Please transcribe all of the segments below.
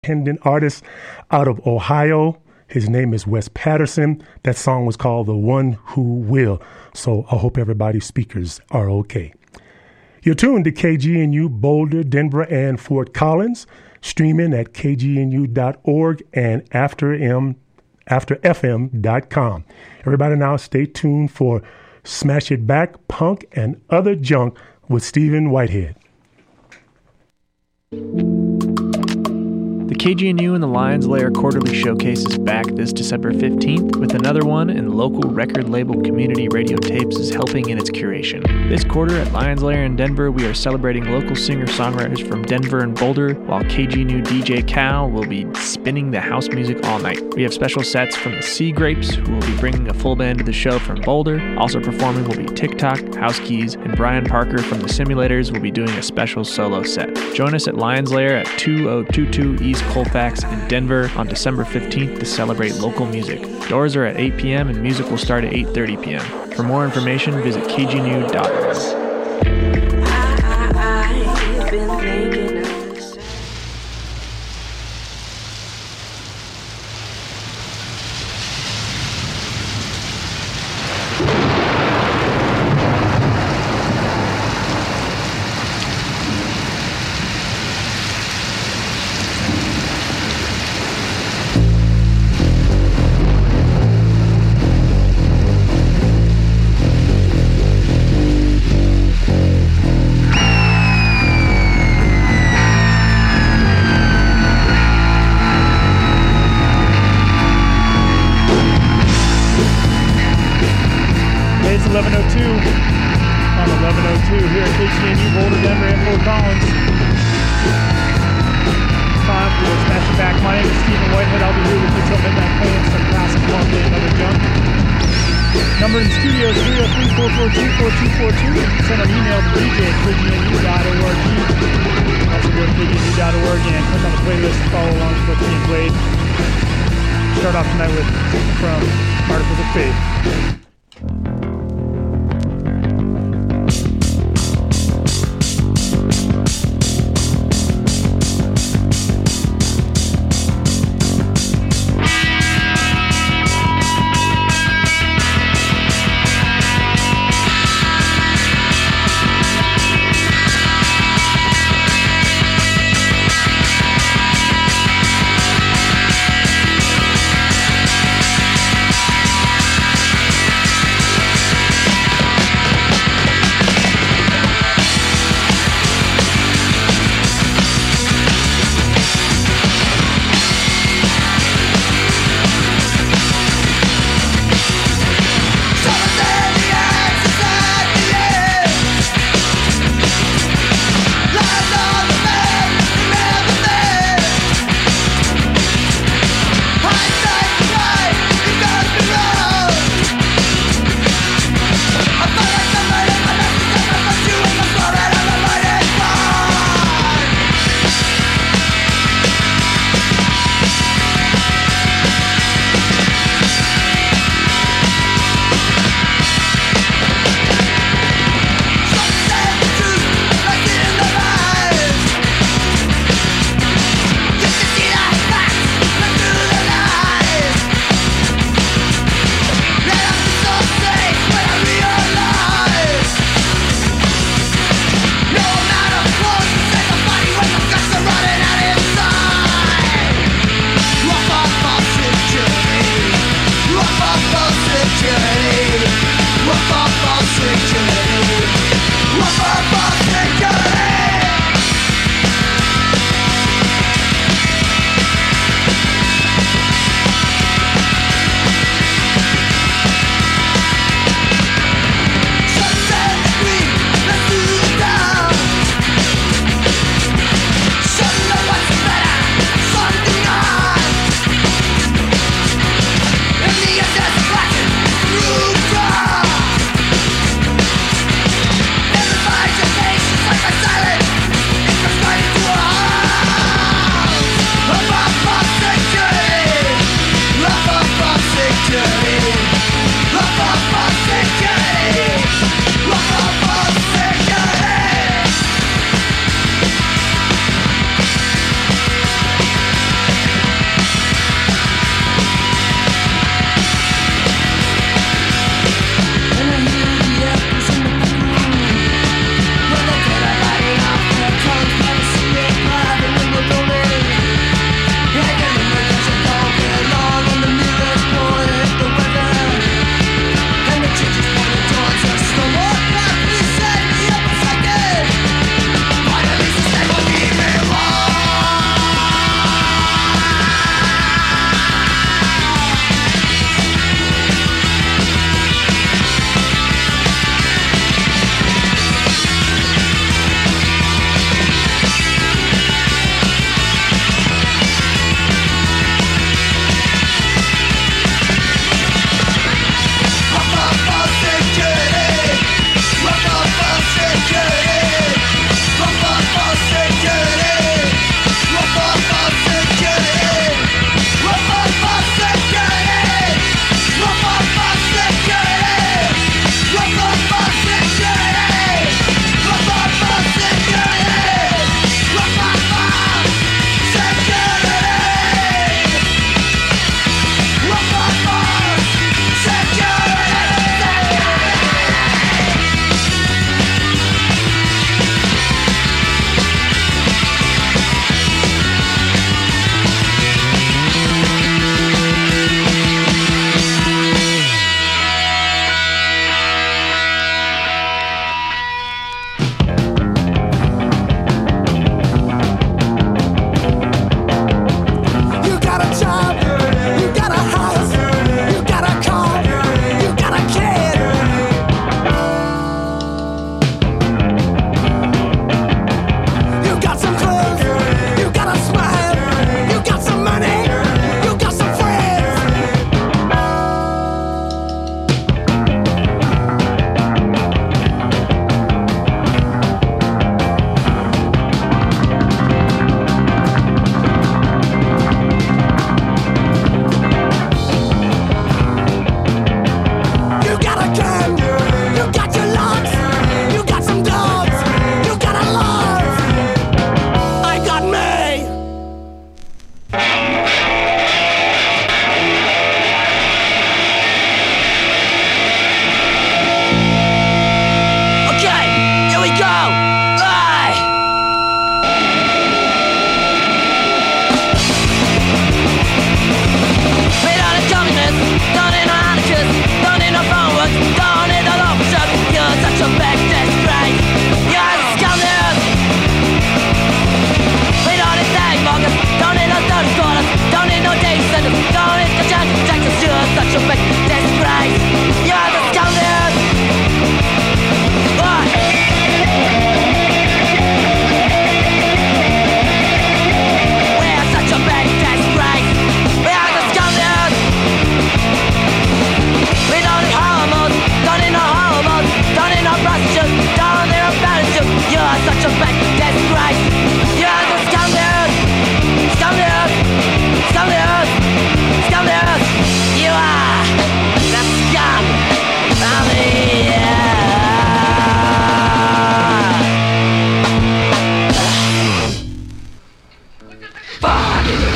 independent artist out of Ohio. His name is Wes Patterson. That song was called The One Who Will. So I hope everybody's speakers are okay. You're tuned to KGNU Boulder, Denver, and Fort Collins, streaming at kgnu.org and afterfm.com. Everybody now stay tuned for Smash It Back, Punk, and Other Junk with Stephen Whitehead. The KGNU and the Lions Lair Quarterly Showcase is back this December 15th with another one, and local record label Community Radio Tapes is helping in its curation. This quarter at Lions Lair in Denver, we are celebrating local singer-songwriters from Denver and Boulder, while KGNU DJ Cal will be spinning the house music all night. We have special sets from the Sea Grapes, who will be bringing a full band to the show from Boulder. Also performing will be TikTok, House Keys, and Brian Parker from the Simulators will be doing a special solo set. Join us at Lions Lair at 2022 East Colfax in Denver on December 15th to celebrate local music. Doors are at 8 p.m. and music will start at 8:30 p.m. For more information, visit kgnu.org.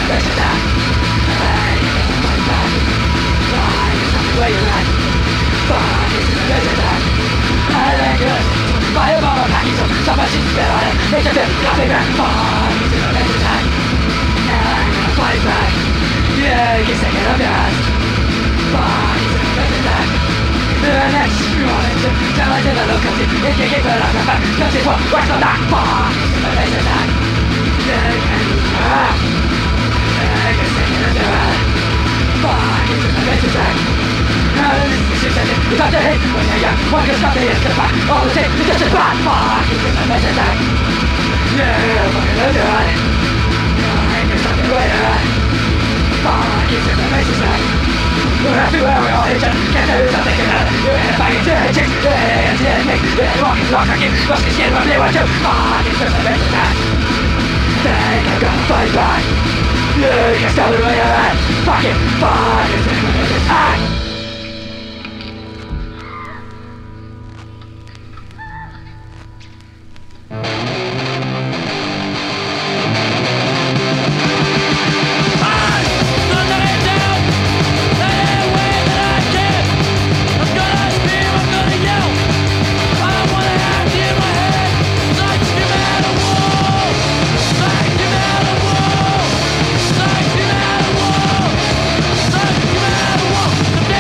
Psych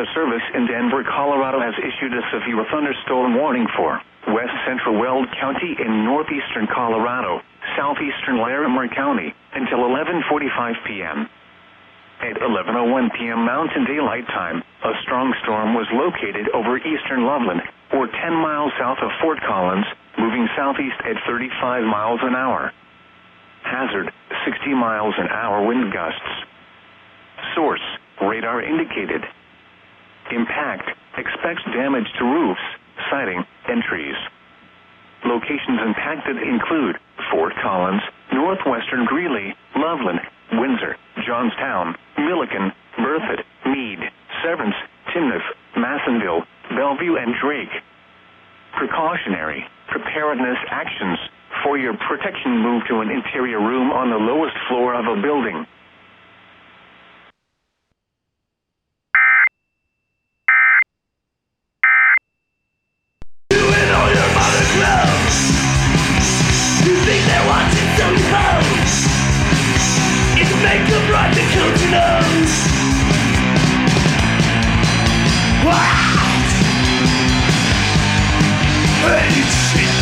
Weather Service in Denver, Colorado has issued a severe thunderstorm warning for west central Weld County in northeastern Colorado, southeastern Larimer County until 11:45 p.m. At 11:01 p.m. Mountain Daylight Time, a strong storm was located over eastern Loveland, or 10 miles south of Fort Collins, moving southeast at 35 miles an hour. Hazard, 60 miles an hour wind gusts. Source, radar indicated. Impact, expects damage to roofs, siding, and trees. Locations impacted include Fort Collins, northwestern Greeley, Loveland, Windsor, Johnstown, Milliken, Berthoud, Meade, Severance, Timnath, Massonville, Bellevue, and Drake. Precautionary preparedness actions. For your protection, move to an interior room on the lowest floor of a building. Doing all your mother's clothes. You think they're watching, so you pose. It's makeup right to coat your nose. What? Hey, shit.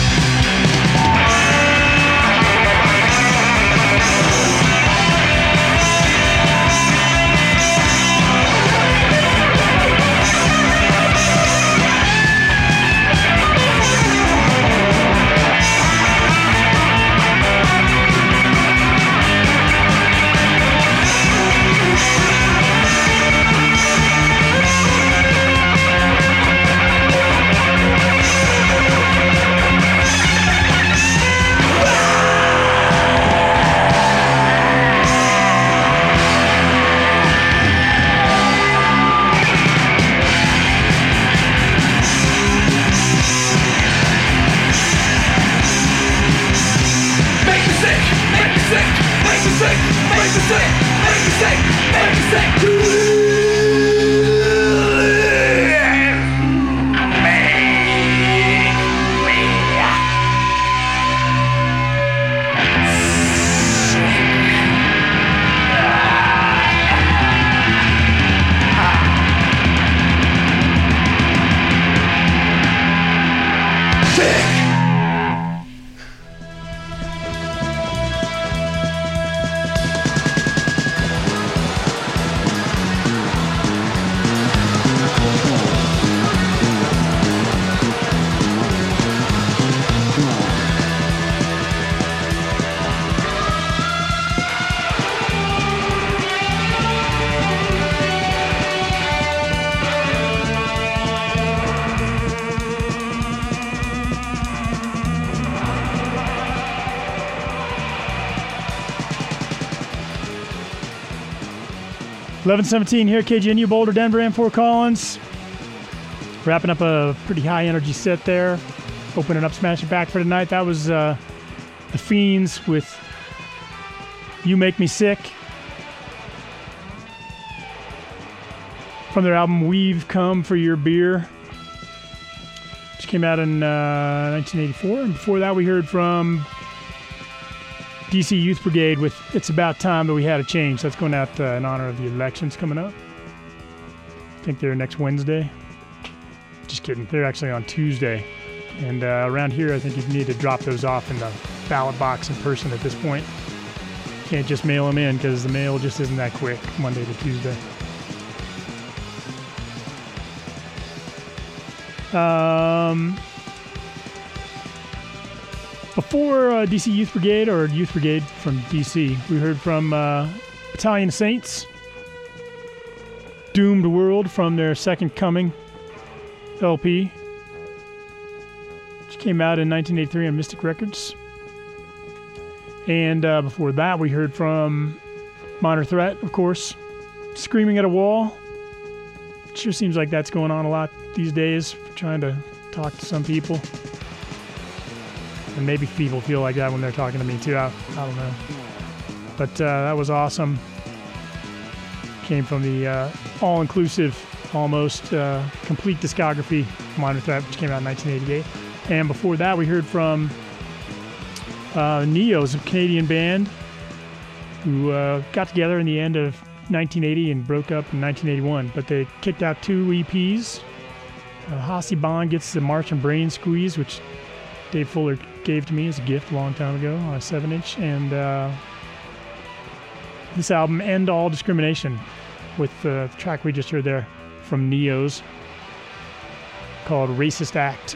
.1117 here, KGNU, Boulder, Denver, and Fort Collins. Wrapping up a pretty high energy set there. Opening up Smash It Back for tonight. That was The Fiends with You Make Me Sick. From their album We've Come For Your Beer, which came out in 1984. And before that we heard from DC Youth Brigade with It's About Time That We Had a Change. That's going out in honor of the elections coming up. I think they're next Wednesday. Just kidding. They're actually on Tuesday. And around here, I think you need to drop those off in the ballot box in person at this point. Can't just mail them in because the mail just isn't that quick, Monday to Tuesday. Before DC Youth Brigade, or Youth Brigade from DC, we heard from Battalion Saints, Doomed World, from their Second Coming LP, which came out in 1983 on Mystic Records. And before that, we heard from Minor Threat, of course, Screaming at a Wall. It sure seems like that's going on a lot these days, trying to talk to some people. And maybe people feel like that when they're talking to me too. I don't know. But that was awesome. Came from the all-inclusive, almost complete discography, Minor Threat, which came out in 1988. And before that, we heard from Neos, a Canadian band who got together in the end of 1980 and broke up in 1981. But they kicked out 2 EPs. Hossie Bond gets the March and Brain Squeeze, which Dave Fuller gave to me as a gift a long time ago on a 7-inch. And this album, End All Discrimination, with the track we just heard there from Neos called Racist Act.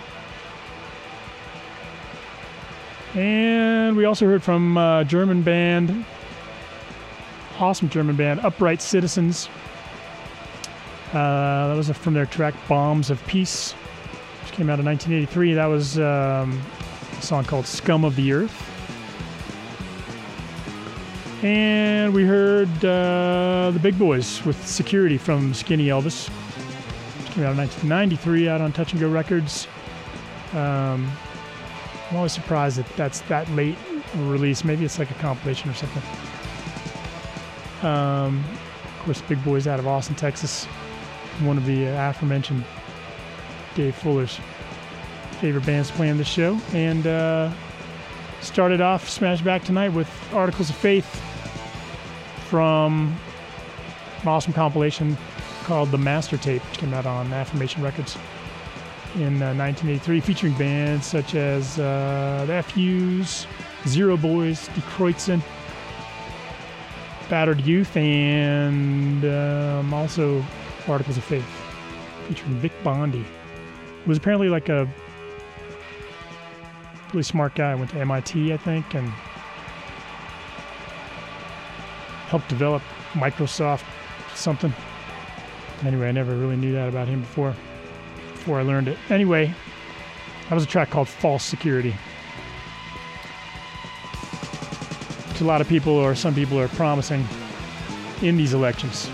And we also heard from German band, awesome German band, Upright Citizens. That was from their track Bombs of Peace, which came out in 1983. That was a song called Scum of the Earth. And we heard the Big Boys with Security from Skinny Elvis, which came out in 1993 out on Touch and Go Records. I'm always surprised that that's that late release. Maybe it's like a compilation or something. Of course, Big Boys out of Austin, Texas. One of the aforementioned Dave Fuller's favorite bands playing this show. And started off Smash Back tonight with Articles of Faith from an awesome compilation called The Master Tape, which came out on Affirmation Records in 1983, featuring bands such as the FUs, Zero Boys, Die Kreuzen, Battered Youth, and also Articles of Faith, featuring Vic Bondi, who was apparently like a really smart guy. Went to MIT, I think, and helped develop Microsoft something. Anyway, I never really knew that about him before I learned it. Anyway, that was a track called False Security, which a lot of people, or some people, are promising in these elections.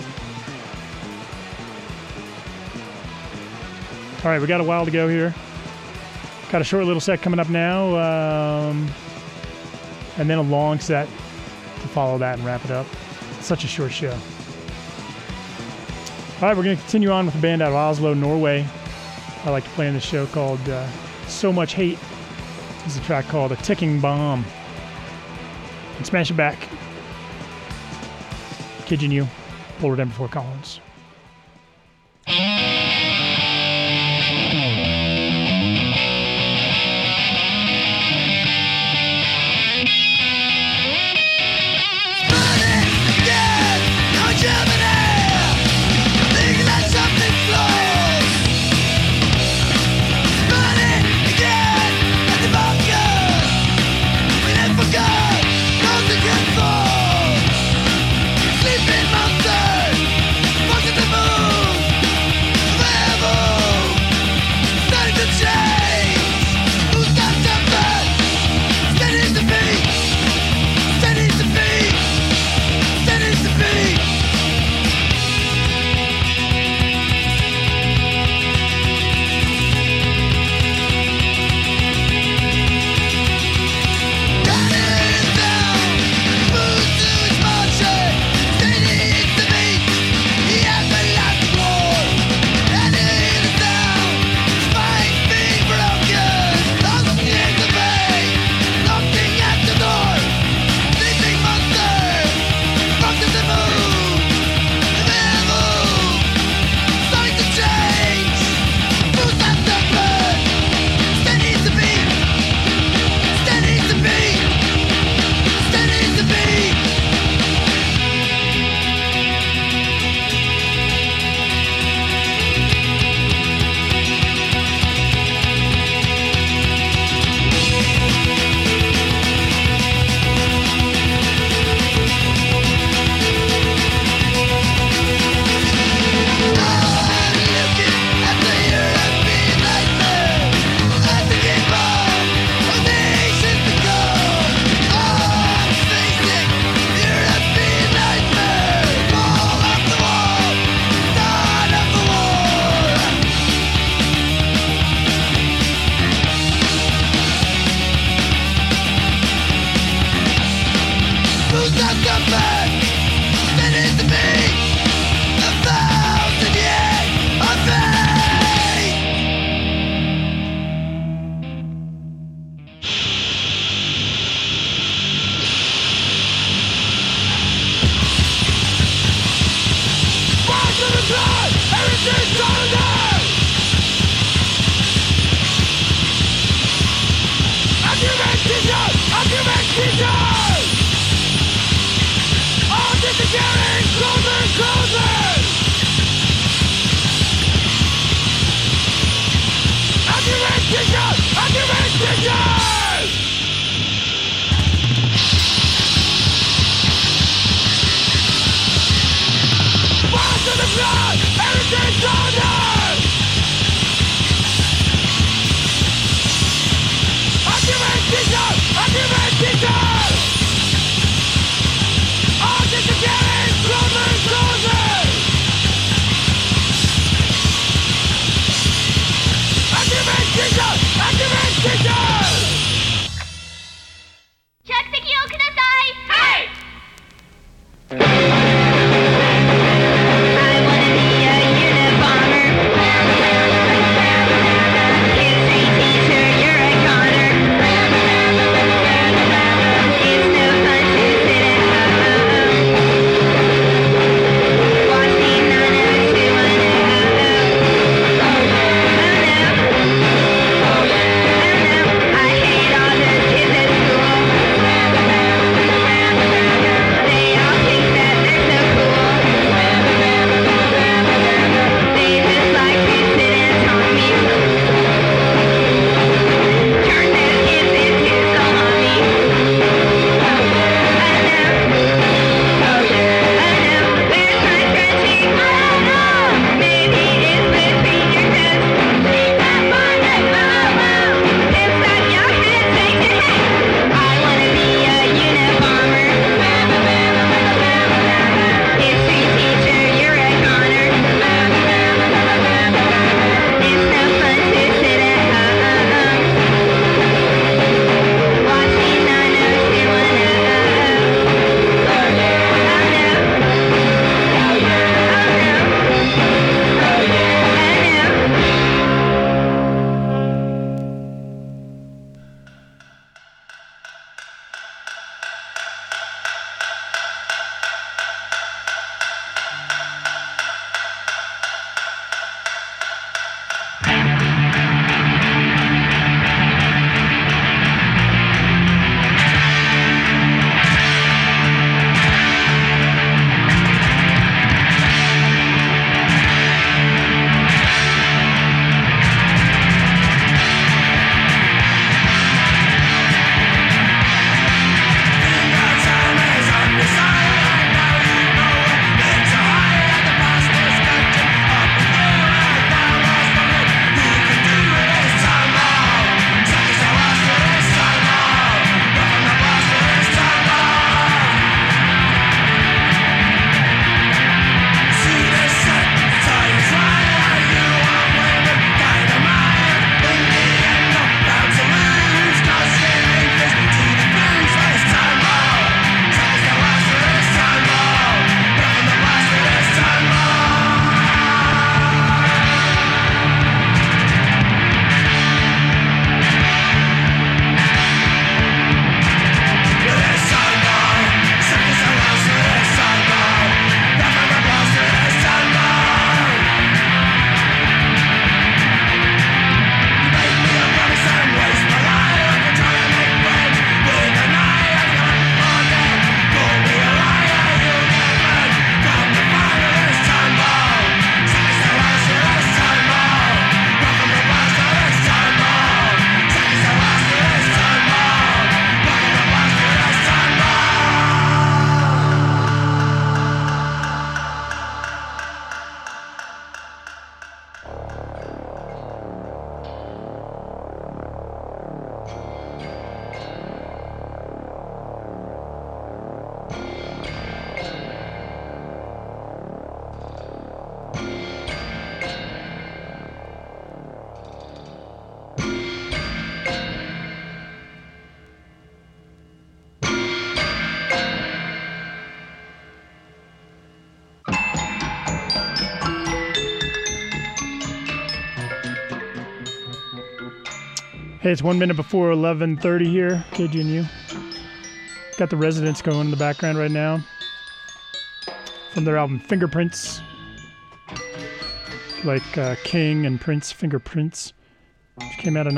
All right, we got a while to go here. Got a short little set coming up now, and then a long set to follow that and wrap it up. It's such a short show. All right, we're going to continue on with a band out of Oslo, Norway. I like to play in this show called So Much Hate. This is a track called A Ticking Bomb. And Smash It Back. Kidding you, Fuller Than Before Collins. Sleeping monster, Hey, it's 1 minute before 11:30 here, KGNU. Got the Residents going in the background right now from their album Fingerprints, like King and Prince, Fingerprints, which came out in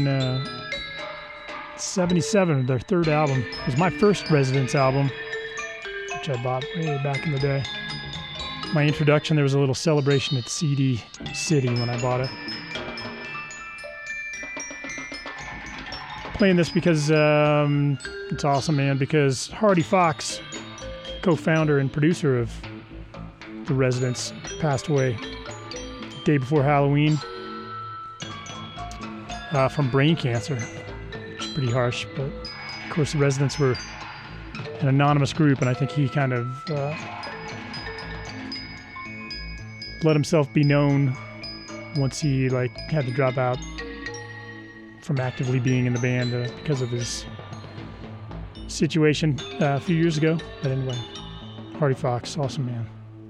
1977, their third album. It was my first Residents album, which I bought way back in the day. My introduction, there was a little celebration at CD City when I bought it. Playing this because it's awesome, man, because Hardy Fox, co-founder and producer of The Residents, passed away the day before Halloween from brain cancer, which is pretty harsh. But of course, The Residents were an anonymous group, and I think he kind of let himself be known once he had to drop out from actively being in the band because of his situation a few years ago. But anyway, Hardy Fox, awesome man.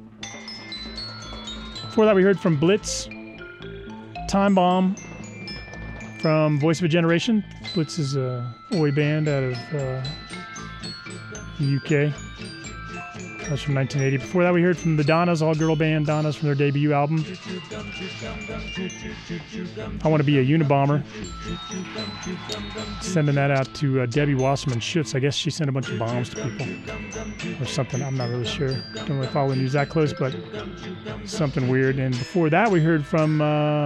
Before that, we heard from Blitz, Time Bomb from Voice of a Generation. Blitz is a Oi band out of the UK. That was from 1980. Before that, we heard from the Donnas, all-girl band Donnas, from their debut album, I Want to Be a Unabomber. Sending that out to Debbie Wasserman Schutz. I guess she sent a bunch of bombs to people or something. I'm not really sure. Don't really follow the news that close, but something weird. And before that, we heard from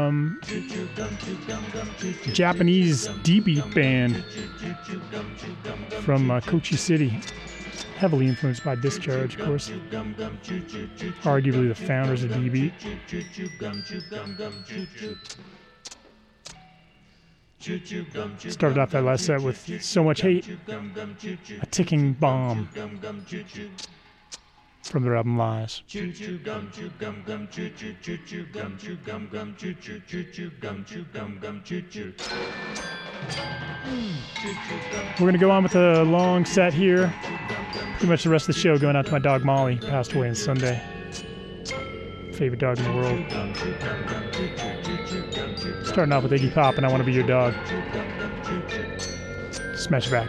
Japanese D-beat band from Kochi City. Heavily influenced by Discharge, of course. Arguably the founders of D-beat. Started off that last set with So Much Hate, a ticking bomb from their album Lies. We're going to go on with a long set here. Pretty much the rest of the show going out to my dog Molly, passed away on Sunday. Favorite dog in the world. Starting off with Iggy Pop and I Want to Be Your Dog. Smash back.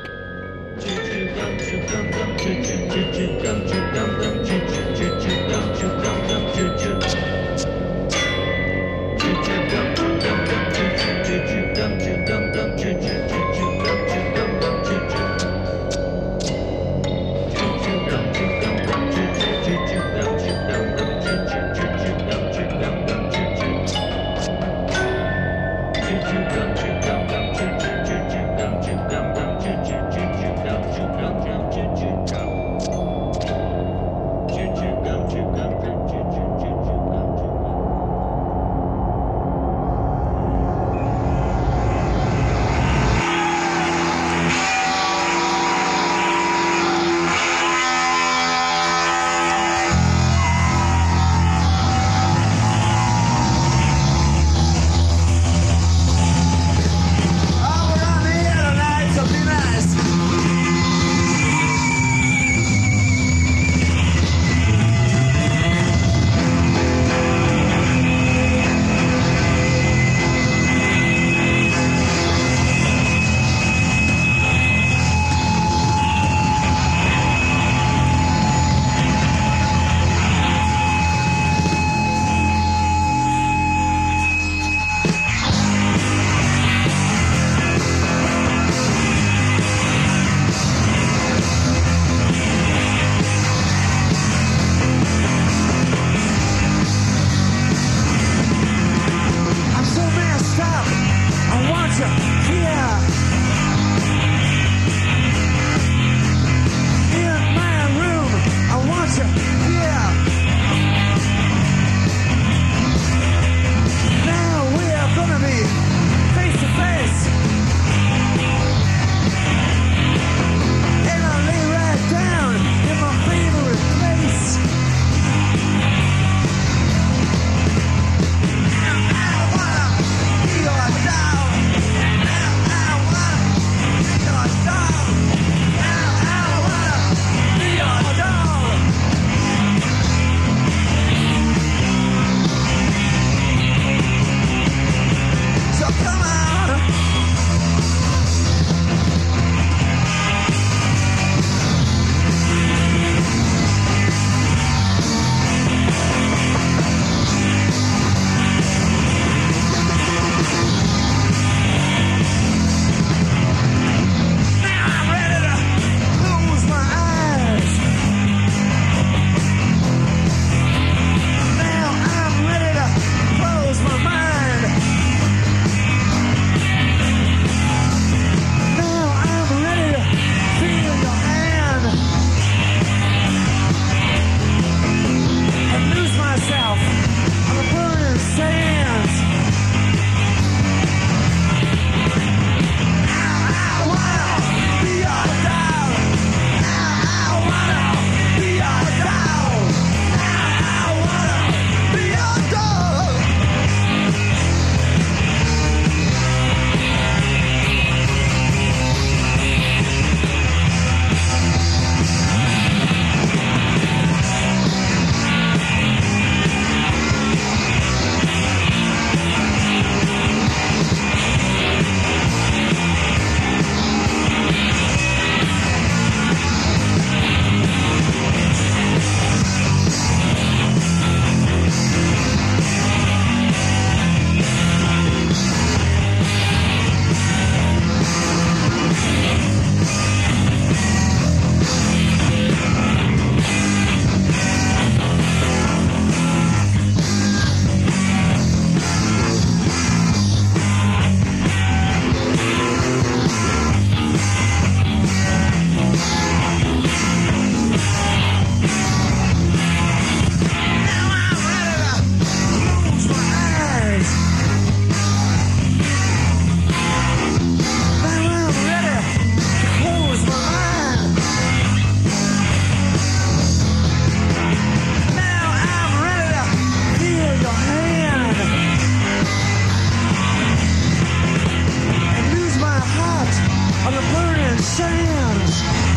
sands.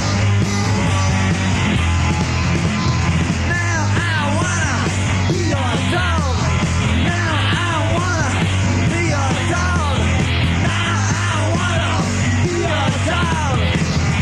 Now I wanna be your dog. Now I wanna be your dog. Now I wanna be your dog.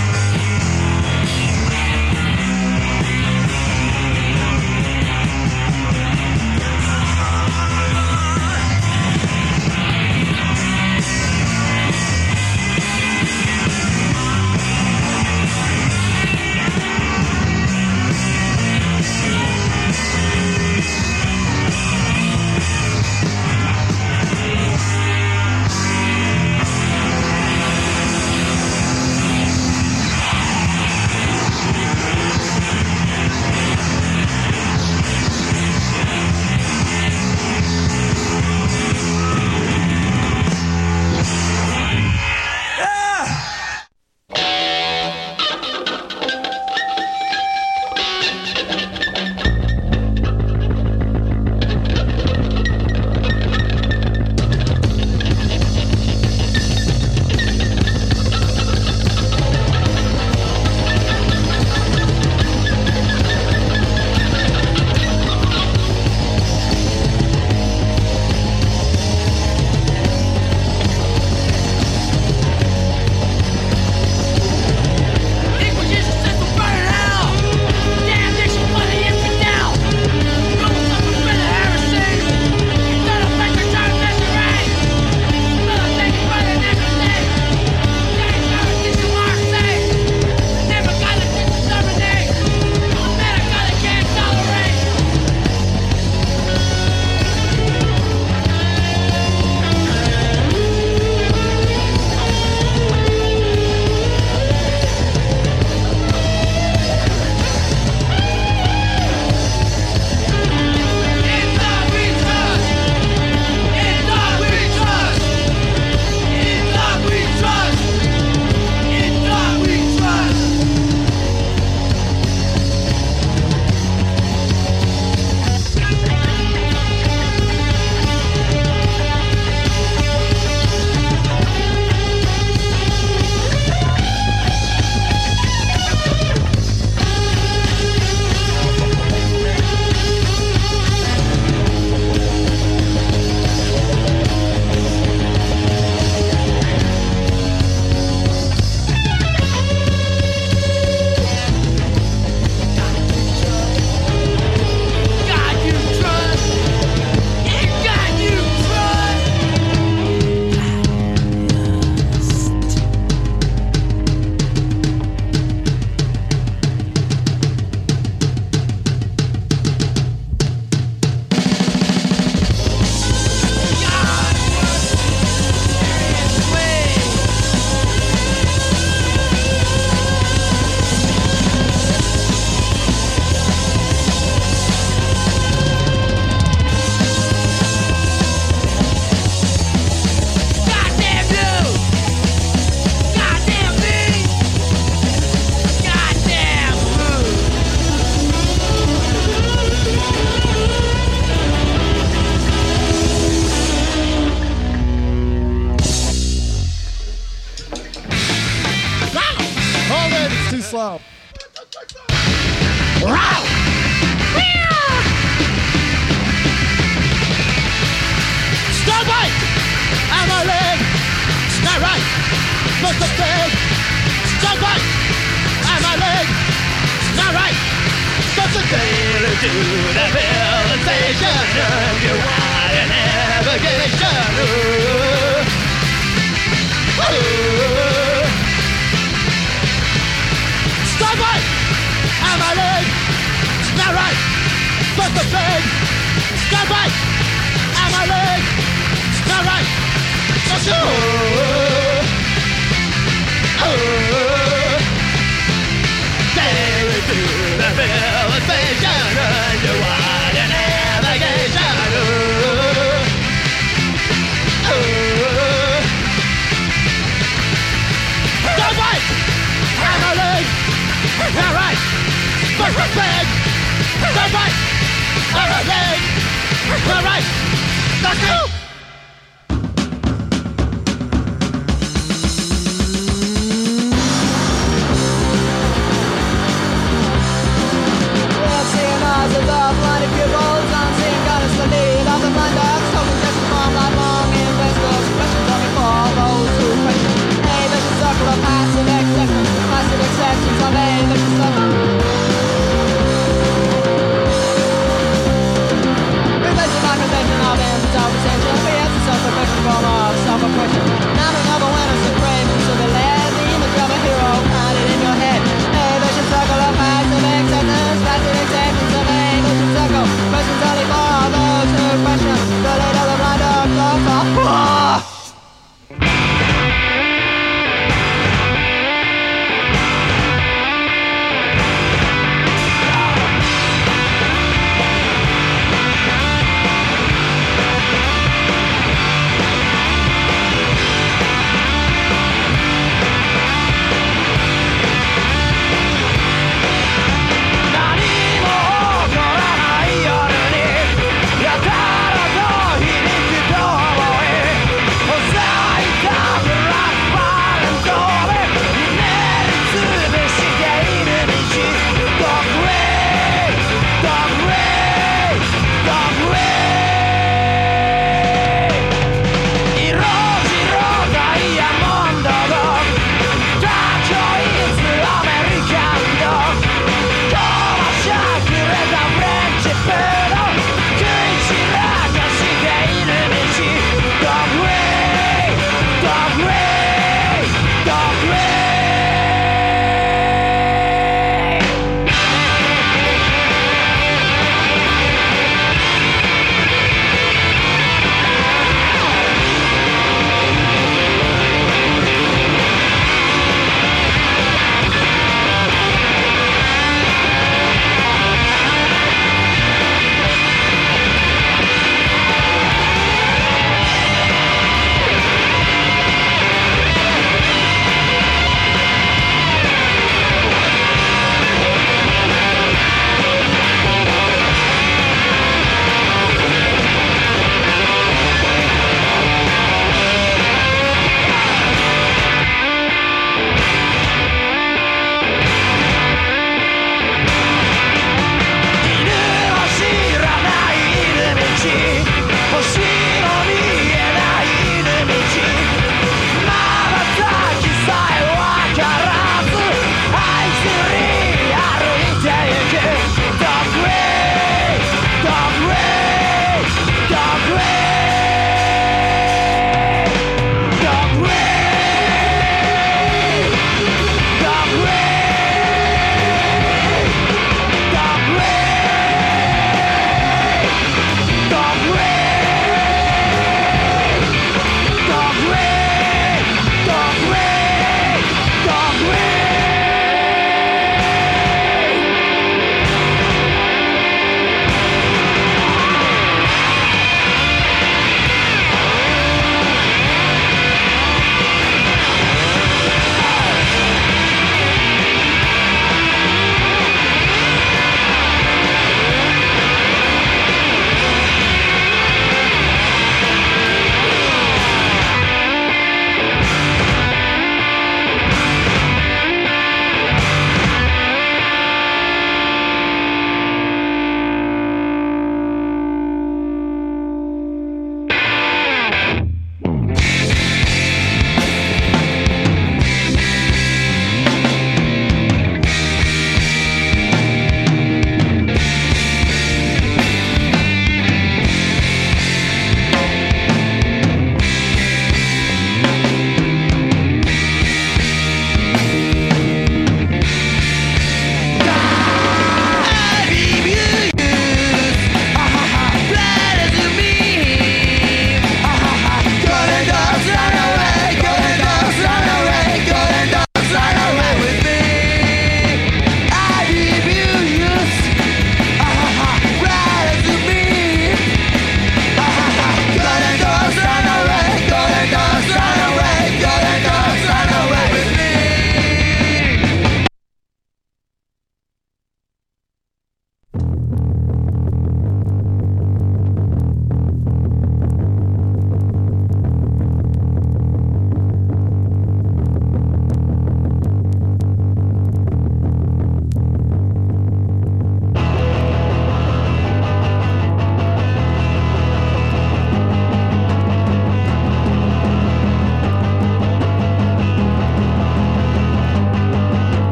slow. Stand right! I'm a leg! Stand right! Look the thing! Stand right! I'm a leg! Stand right! But the daily to the realization of your wide navigation. Stand right! I'm a leg! Stand right! But the thing! Stand right! I'm a leg! Stand right! Let's go! Daily to the realization of your wide navigation. Stand right! I'm a leg! Stand right! But the thing! Stand right! I'm a leg! Stand right! Let's go!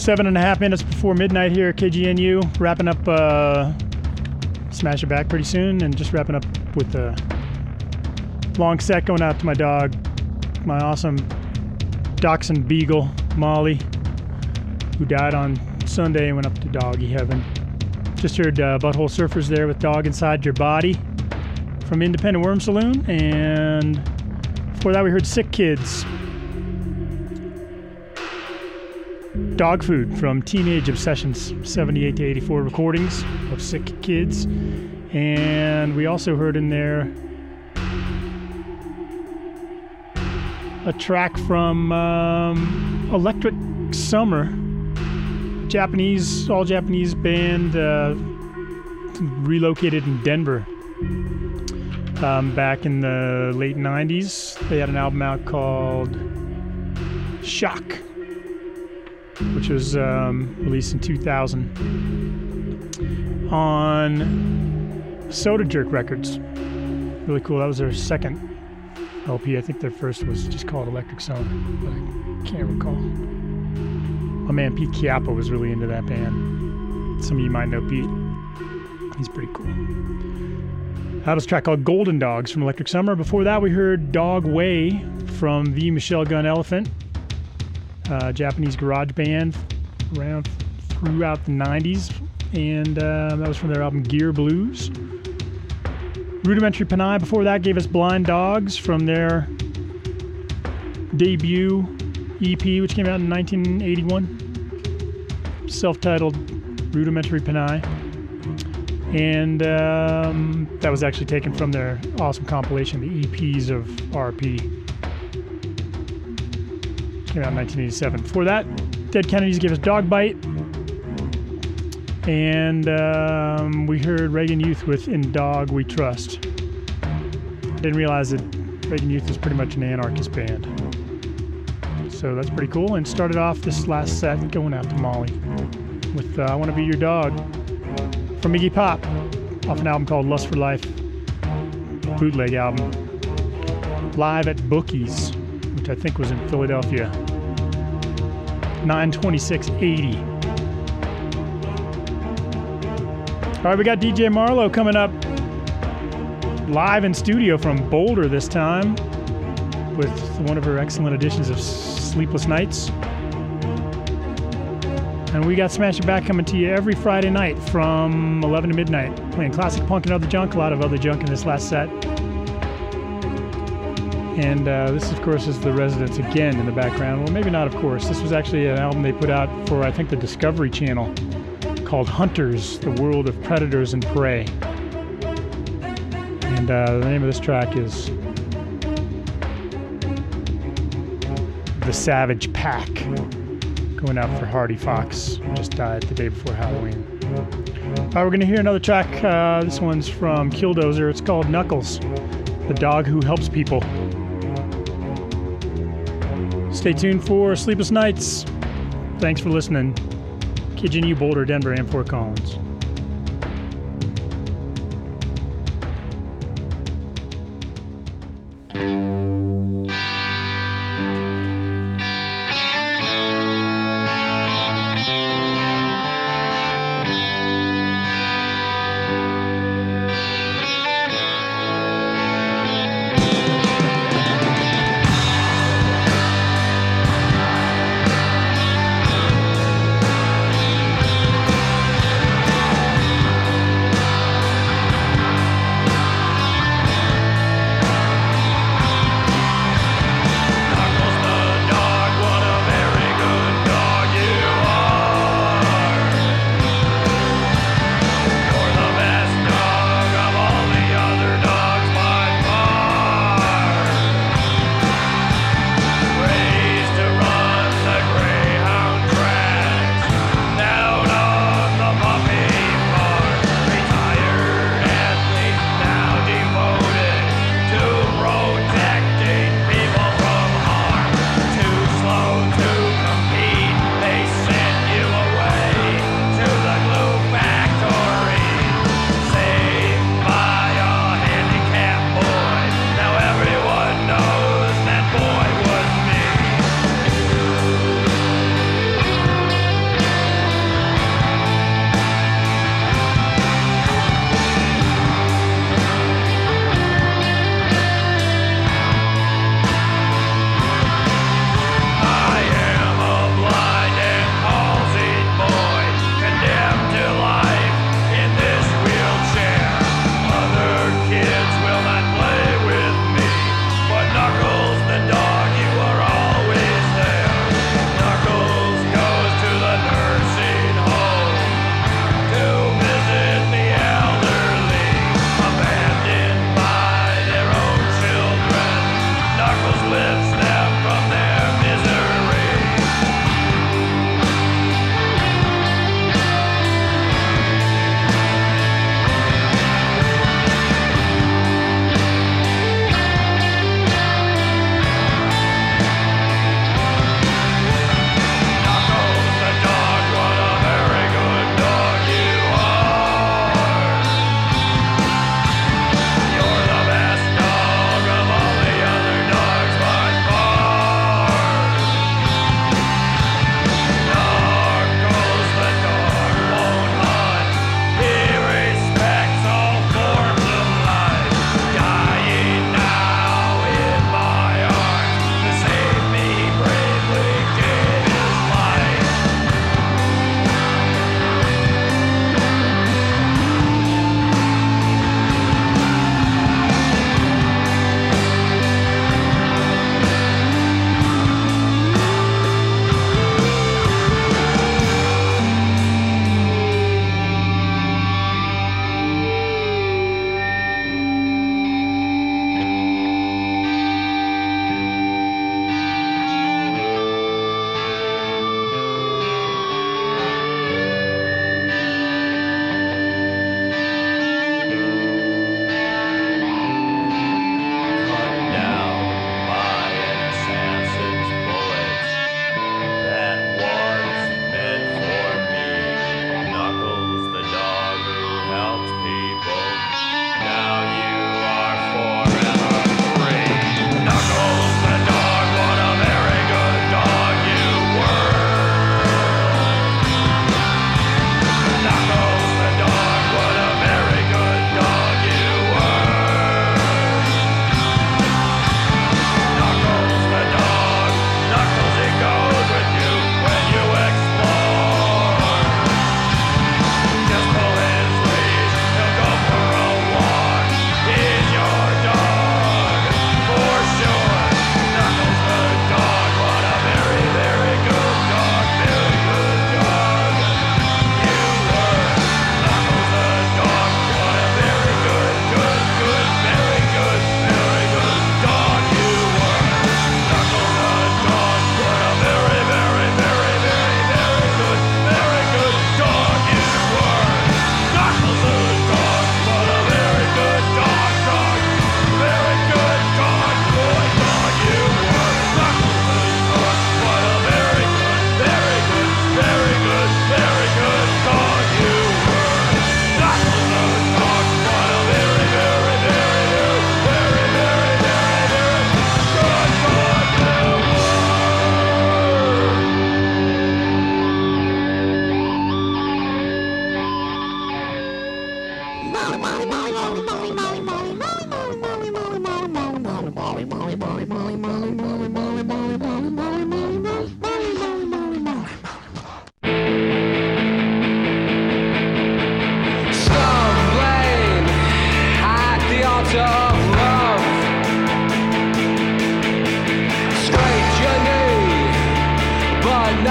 7.5 minutes before midnight here at KGNU. Wrapping up Smash It Back pretty soon, and just wrapping up with a long set going out to my dog, my awesome Dachshund Beagle, Molly, who died on Sunday and went up to doggy heaven. Just heard Butthole Surfers there with Dog Inside Your Body from Independent Worm Saloon, and before that we heard Sick Kids, Dog Food from Teenage Obsessions 78 to 84 recordings of Sick Kids. And we also heard in there a track from Electric Summer, all Japanese band relocated in Denver back in the late 90s. They had an album out called Shock, which was released in 2000 on Soda Jerk Records. Really cool. That was their second LP. I think their first was just called Electric Summer, but I can't recall. My man Pete Chiappa was really into that band. Some of you might know Pete. He's pretty cool. That was a track called Golden Dogs from Electric Summer. Before that, we heard Dog Way from the Michelle Gun Elephant, Japanese garage band around throughout the 90s, and that was from their album Gear Blues. Rudimentary Panai before that gave us Blind Dogs from their debut EP, which came out in 1981, self-titled Rudimentary Panai, and that was actually taken from their awesome compilation, the EPs of RP. Came out in 1987. Before that, Dead Kennedys gave us Dog Bite, and we heard Reagan Youth with In Dog We Trust. Didn't realize that Reagan Youth is pretty much an anarchist band, so that's pretty cool. And started off this last set going out to Molly with I Want to Be Your Dog from Iggy Pop off an album called Lust for Life, bootleg album, live at Bookies, which I think was in Philadelphia, 9/26/80. All right, we got DJ Marlowe coming up live in studio from Boulder this time with one of her excellent editions of Sleepless Nights. And we got Smash It Back coming to you every Friday night from 11 to midnight, playing classic punk and other junk, a lot of other junk in this last set. And this, of course, is The Residents again in the background. Well, maybe not, of course. This was actually an album they put out for, I think, the Discovery Channel called Hunters, The World of Predators and Prey. And the name of this track is The Savage Pack, going out for Hardy Fox, who just died the day before Halloween. We're going to hear another track. This one's from Killdozer. It's called Knuckles, the dog who helps people. Stay tuned for Sleepless Nights. Thanks for listening. KGNU, Boulder, Denver, and Fort Collins.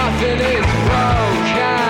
nothing is broken.